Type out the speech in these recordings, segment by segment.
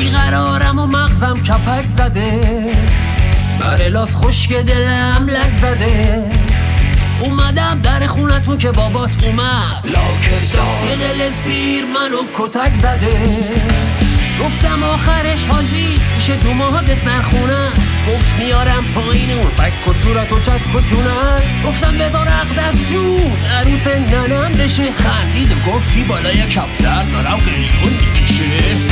بیقرارم و مغزم کپک زده، بر لاس خشک دلم لک زده. اومدم در خونتون که بابات اومد لاکردار، یه دل سیر منو کتک زده. گفتم آخرش حاجیت میشه دوماد سرخونت، گفت میارم پایین اون فک و صورت و چک و چونت. گفتم بذار اقدس جون عروس ننم بشه، خندید و گفتی بالای کفتر دارم قلیون میکشه.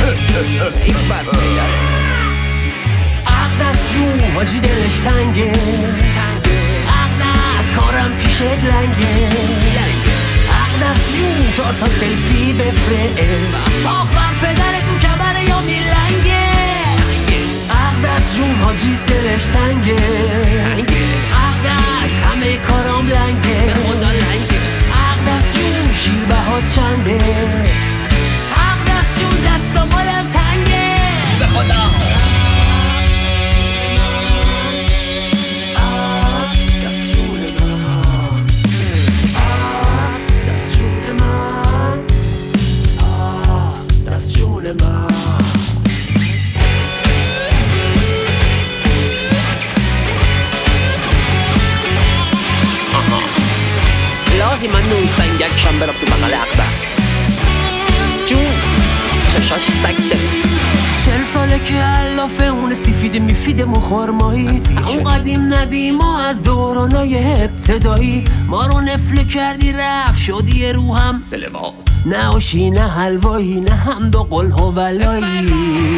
اقدس جون حاجی دلش تنگه، اقدس کارم پیشت لنگه. اقدس جون 4 تا سلفی بفرست، آخ بر پدرتون کمره یا میلنگه. اقدس جون حاجی دلش تنگه، اقدس همه کارام لنگه. اقدس جون شیر بها چنده، اقدس جون دست و بالم تنگه. به خدا الهی من نوی سنگکشم برم تو بغل اقدس جون، چشاش سگ داره. 40 ساله که علافه اون سفید میفید مخارمایی، اون قدیم ندیم و از دورانای ابتدایی. ما رو نفله کردی رفت شدی روحم سلوات، نه آشی نه حلوایی نه هم دو قل هوالایی.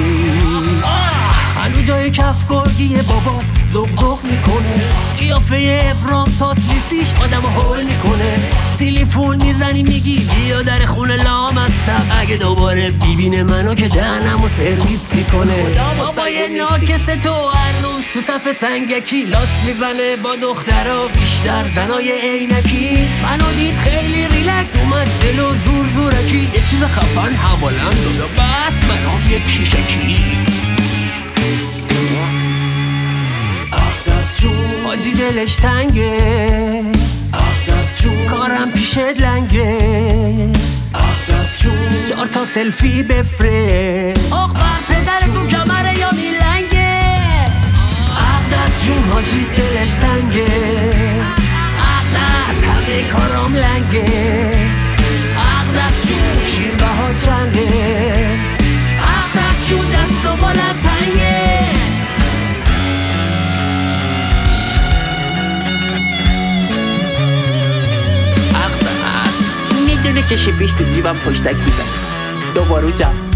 هنو جای کف گرگی بابات زغزغ میکنه، قیافه ابرام تاتلیسیش آدم هول میکنه. تلفن میزنی میگی بیا در خونه لام هستم، اگه دوباره ببینه منو که دهنمو سرویس میکنه. بابا یه ناکس تو هر روز تو صف سنگکی لاس میزنه با دخترها بیشتر زنای عینکی. منو دید خیلی ریلکس اومد جلو زور زورکی، یه چیز خفن حوالم دادا بس منو یه کیشکی. حاجی دلش تنگه، اقدس جون کارم پیشت لنگه. اقدس جون 4 تا سلفی بفرست، آخ بر پدرتون کمره یا میلنگه. اقدس جون حاجی دلش تنگه، اقدس همه کارام لنگه. اقدس جون شیر بها چنده، اقدس جون دست و بالم تنگه. میدونه که شیپیش تو جیبم پشتک میزن دوباره جمع